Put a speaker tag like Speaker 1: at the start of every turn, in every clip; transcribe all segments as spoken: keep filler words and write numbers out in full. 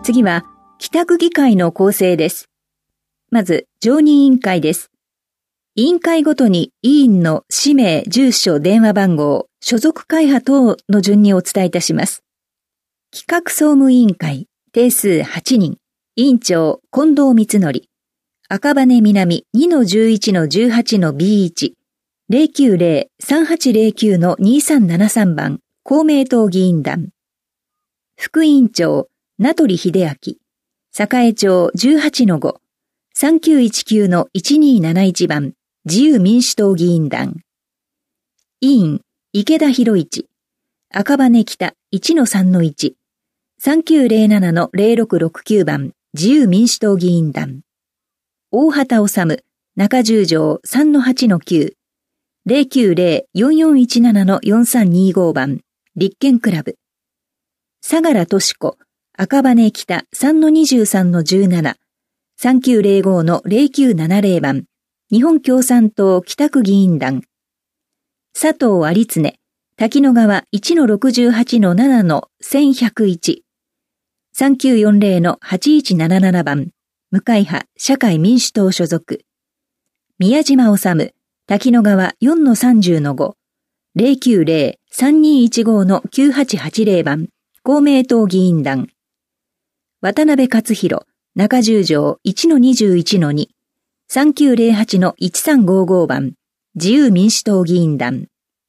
Speaker 1: 次は、北区議会の構成です。まず、常任委員会です。委員会ごとに委員の氏名、住所、電話番号、所属会派等の順にお伝えいたします。企画総務委員会、定数はちにん、委員長、近藤光則、赤羽南 にのじゅういちのじゅうはちのビーいち、ゼロきゅうゼロ さんはちゼロきゅうのにさんななさん番、公明党議員団。副委員長、名取秀明、栄町 じゅうはちのご、さんきゅういちきゅうのいちになないち番、自由民主党議員団。委員、池田博一、赤羽北 いちのさんのいち、さんきゅうゼロななのゼロろくろくきゅう番、自由民主党議員団。大畑治、中十条 さんのはちのきゅう、ゼロきゅうゼロ よんよんいちななのよんさんにご番、立憲クラブ。相良俊子、赤羽北 さんのにじゅうさんのじゅうなな、さんきゅうゼロごのゼロきゅうななゼロ番、日本共産党北区議員団。佐藤有常、滝野川 いちのろくじゅうはちのななのせんひゃくいち、さんきゅうよんゼロのはちいちなななな番、無会派社会民主党所属。宮島治、滝野川 よんのさんじゅうのご、ゼロきゅうゼロ さんにいちごのきゅうはちはちゼロ番、公明党議員団。渡辺勝弘、中十条 いちのにじゅういちのに、さんきゅうゼロはちのいちさんごご番、自由民主党議員団。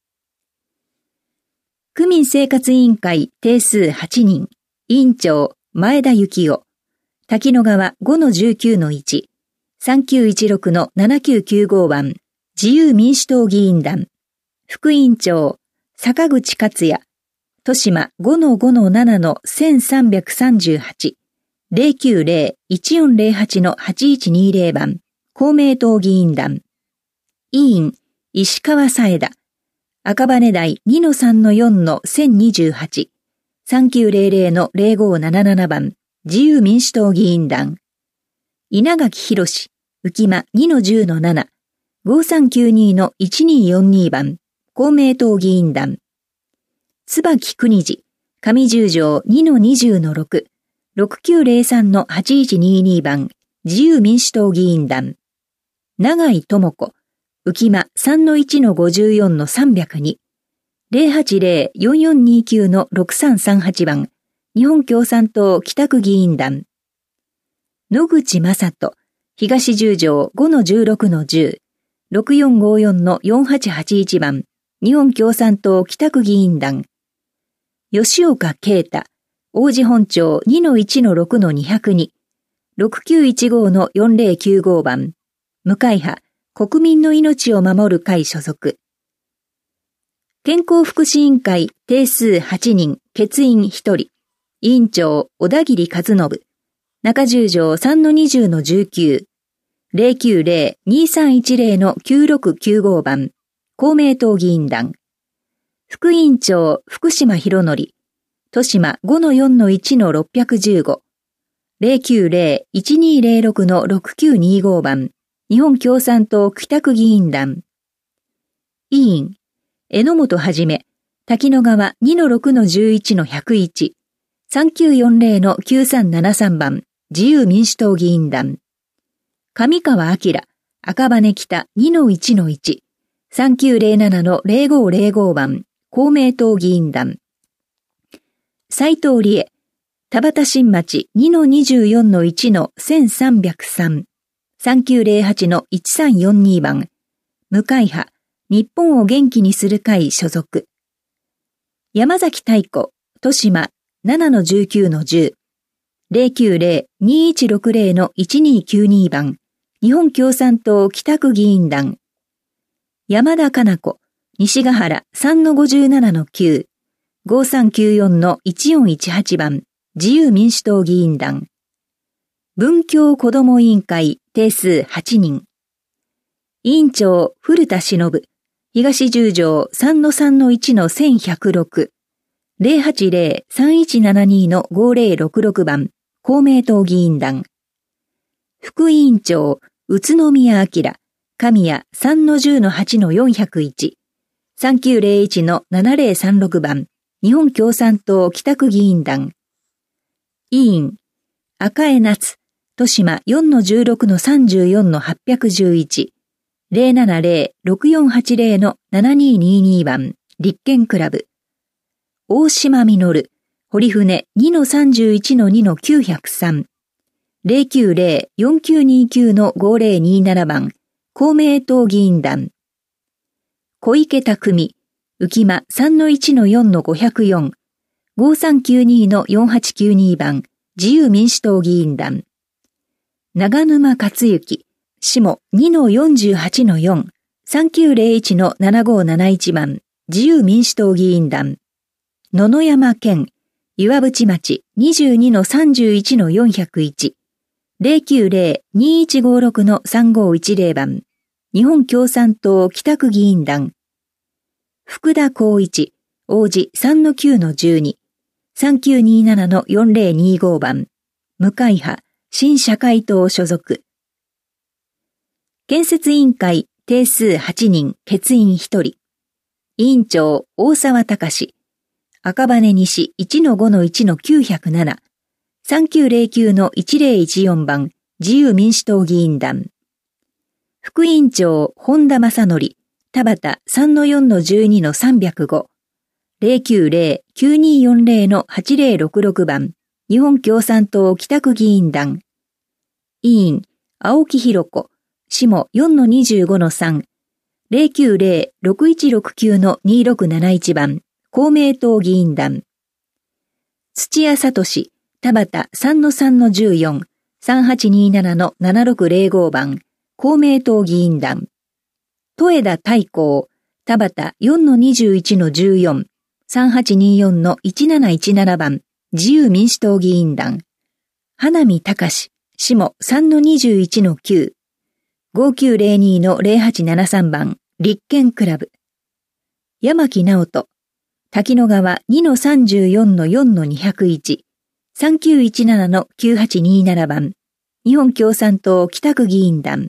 Speaker 1: 区民生活委員会定数はちにん、委員長、前田幸男、滝野川 ごのじゅうきゅうのいち、さんきゅういちろくのななきゅうきゅうご番、自由民主党議員団。副委員長、坂口克也、豊島 ごのごのななのせんさんびゃくさんじゅうはち、ゼロきゅうゼロ いちよんゼロはちのはちいちにゼロ番、公明党議員団。委員、石川佐枝、赤羽台 にのさんのよんのせんにじゅうはち、さんきゅうゼロゼロのゼロごなななな番、自由民主党議員団。稲垣博士、浮間 にのじゅうのなな、ごさんきゅうにのいちによんに番、公明党議員団。椿国次、上十条 にのにじゅうのろく、ろくきゅうゼロさんのはちいちにに番、自由民主党議員団。永井智子、浮間 さんのいちのごじゅうよんのさんびゃくに、ゼロはちゼロ よんよんにきゅうのろくさんさんはち番、日本共産党北区議員団。野口正人、東十条 ごのじゅうろくのじゅう、ろくよんごよんのよんはちはちいち番、日本共産党北区議員団。吉岡啓太、王子本町 にのいちのろくのにひゃくに、ろくきゅういちごのよんゼロきゅうご番、無会派、国民の命を守る会所属。健康福祉委員会定数はちにん、欠員ひとり、委員長小田切和信、中十条 さんのにじゅうのじゅうきゅう、ゼロきゅうゼロ にさんいちゼロのきゅうろくきゅうご番、公明党議員団。副委員長福島博則、豊島 ごのよんのいちのろっぴゃくじゅうご、ゼロきゅうゼロ いちにゼロろくのろくきゅうにご番、日本共産党北区議員団。委員、榎本はじめ、滝野川 にのろくのじゅういちのひゃくいち、さんきゅうよんゼロのきゅうさんななさん番、自由民主党議員団。上川明、赤羽北 にのいちのいち、さんきゅうゼロななのゼロごゼロご番、公明党議員団。斉藤理恵、田畑新町 にのにじゅうよんのいちのせんさんびゃくさん、さんきゅうゼロはちのいちさんよんに番、無会派、日本を元気にする会所属。山崎太子、豊島 ななのじゅうきゅうのじゅう、ゼロきゅうゼロ にいちろくゼロのいちにきゅうに番、日本共産党北区議員団。山田加奈子、西ヶ原 さんのごじゅうななのきゅう、ごさんきゅうよんのいちよんいちはち番、自由民主党議員団。文教子ども委員会定数はちにん。委員長古田忍、東十条 さんのさんのいちのせんひゃくろく、ゼロはちゼロ さんいちななにのごゼロろくろく番、公明党議員団。副委員長宇都宮明、神谷 さんのじゅうのはちのよんひゃくいち、さんきゅうゼロいちのななゼロさんろく番、日本共産党北区議員団。委員、 赤江夏、豊島 よんのじゅうろくのさんじゅうよんのはっぴゃくじゅういち、ゼロななゼロ ろくよんはちゼロのななににに番、立憲クラブ。大島実、堀船 にのさんじゅういちのにのきゅうぜろさん、ゼロきゅうゼロ よんきゅうにきゅうのごゼロになな番、公明党議員団。小池匠、浮間 さんのいちのよんのごぜろよん、ごさんきゅうにのよんはちきゅうに番、自由民主党議員団。長沼克行、下 にのよんじゅうはちのよん、さんきゅうゼロいちのななごなないち番、自由民主党議員団。野々山健、岩淵町 にじゅうにのさんじゅういちのよんぜろいち、ゼロきゅうゼロ にいちごろくのさんごいちゼロ番、日本共産党北区議員団。福田光一、王子 さんのきゅうのじゅうに、さんきゅうにななのよんゼロにご番、無会派、新社会党所属。建設委員会定数はちにん、欠員ひとり。委員長、大沢隆、赤羽西 いちのごのいちのきゅうぜろなな、さんきゅうゼロきゅうのいちゼロいちよん番、自由民主党議員団。副委員長、本田正則、田畑 さんのよんのじゅうにのさんぜろご、ゼロきゅうゼロ きゅうによんゼロのはちゼロろくろく番、日本共産党北区議員団。委員、青木弘子、下 よんのにじゅうごのさん、ゼロきゅうゼロ ろくいちろくきゅうのにろくなないち番、公明党議員団。土屋聡、田畑 さんのさんのじゅうよん、さんはちにななのななろくゼロご番、公明党議員団。戸枝太閤、田畑 よんのにじゅういちのじゅうよん、さんはちによんのいちなないちなな番、自由民主党議員団。花見隆、下 さんのにじゅういちのきゅう、ごきゅうゼロにのゼロはちななさん番、立憲クラブ。山木直人、滝野川 にのさんじゅうよんのよんのにぜろいち、さんきゅういちななのきゅうはちになな番、日本共産党北区議員団。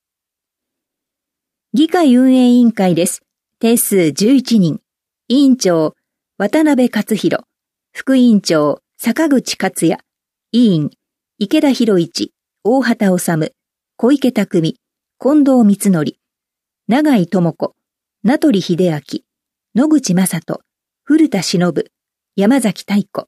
Speaker 1: 議会運営委員会です。定数じゅういちにん。委員長、渡辺克弘。副委員長、坂口克也。委員、池田博一、大畑治、小池匠、近藤光則、永井智子、名取秀明、野口正人、古田忍、山崎太子。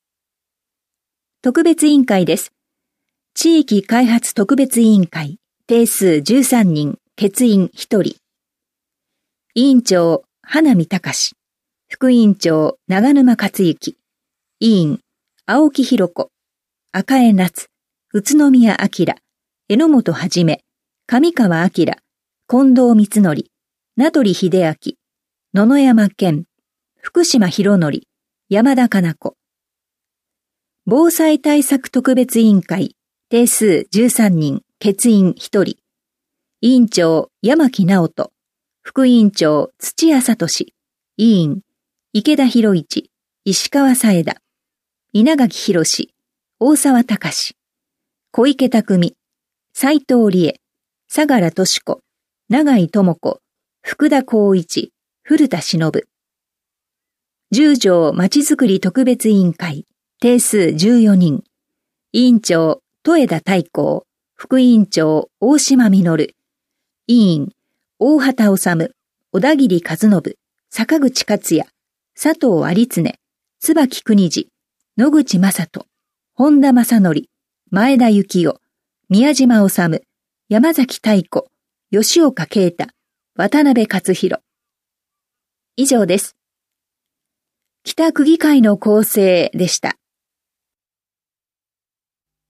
Speaker 1: 特別委員会です。地域開発特別委員会、定数じゅうさんにん、欠員ひとり。委員長、花見隆。副委員長、長沼克行。委員、青木弘子、赤江夏、宇都宮明、榎本はじめ、上川明、近藤光則、名取秀明、野々山健、福島博則、山田加奈子。防災対策特別委員会、定数じゅうさんにん、欠員ひとり。委員長、山木直人、副委員長、土屋聡、委員、池田博一、石川紗枝、稲垣博士、大沢隆、小池匠、斉藤理恵、相良敏子、永井智子、福田光一、古田忍。十条まちづくり特別委員会、定数じゅうよにん。委員長、戸枝太閤、副委員長、大島実。委員、大畑治、小田切和信、坂口克也、佐藤有常、椿国次、野口正人、本田正則、前田幸男、宮島治、山崎太子、吉岡啓太、渡辺克弘。以上です。北区議会の構成でした。